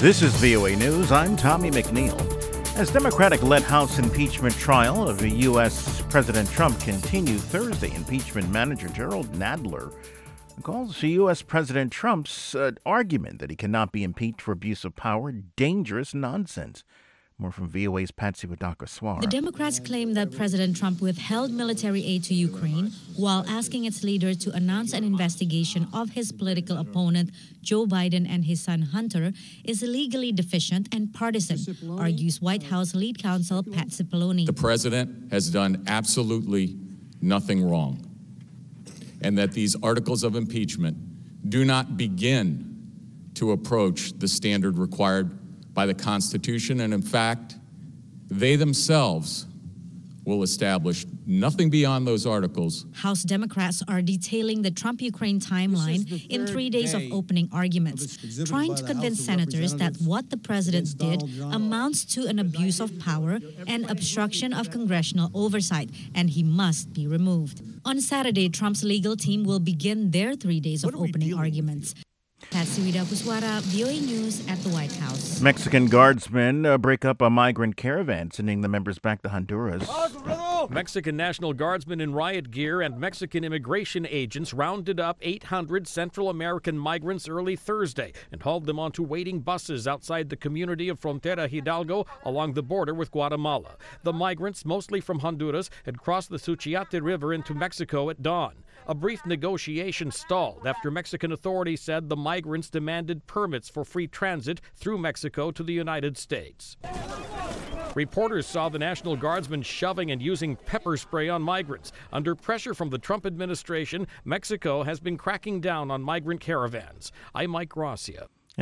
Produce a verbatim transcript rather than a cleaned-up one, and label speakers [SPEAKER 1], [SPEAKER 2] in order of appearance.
[SPEAKER 1] This is V O A News. I'm Tommy McNeil. As Democratic-led House impeachment trial of U S President Trump continued Thursday, impeachment manager Gerald Nadler calls U S President Trump's uh, argument that he cannot be impeached for abuse of power dangerous nonsense. More from V O A's Patsy Wadakwa-Suara.
[SPEAKER 2] The Democrats claim that President Trump withheld military aid to Ukraine while asking its leader to announce an investigation of his political opponent, Joe Biden, and his son Hunter is legally deficient and partisan, argues White House lead counsel Pat Cipollone.
[SPEAKER 3] The president has done absolutely nothing wrong, and that these articles of impeachment do not begin to approach the standard required by the Constitution, and in fact, they themselves will establish nothing beyond those articles.
[SPEAKER 2] House Democrats are detailing the Trump-Ukraine timeline in three days of opening arguments, trying to convince senators that what the president did amounts to an abuse of power and obstruction of congressional oversight, and he must be removed. On Saturday, Trump's legal team will begin their three days of opening arguments. Patsy Wadakwa-Suara, V O A News at the White House.
[SPEAKER 1] Mexican guardsmen uh, break up a migrant caravan, sending the members back to Honduras.
[SPEAKER 4] Mexican National Guardsmen in riot gear and Mexican immigration agents rounded up eight hundred Central American migrants early Thursday and hauled them onto waiting buses outside the community of Frontera Hidalgo along the border with Guatemala. The migrants, mostly from Honduras, had crossed the Suchiate River into Mexico at dawn. A brief negotiation stalled after Mexican authorities said the migrants demanded permits for free transit through Mexico to the United States. Reporters saw the National Guardsmen shoving and using pepper spray on migrants. Under pressure from the Trump administration, Mexico has been cracking down on migrant caravans. I'm Mike Gracia.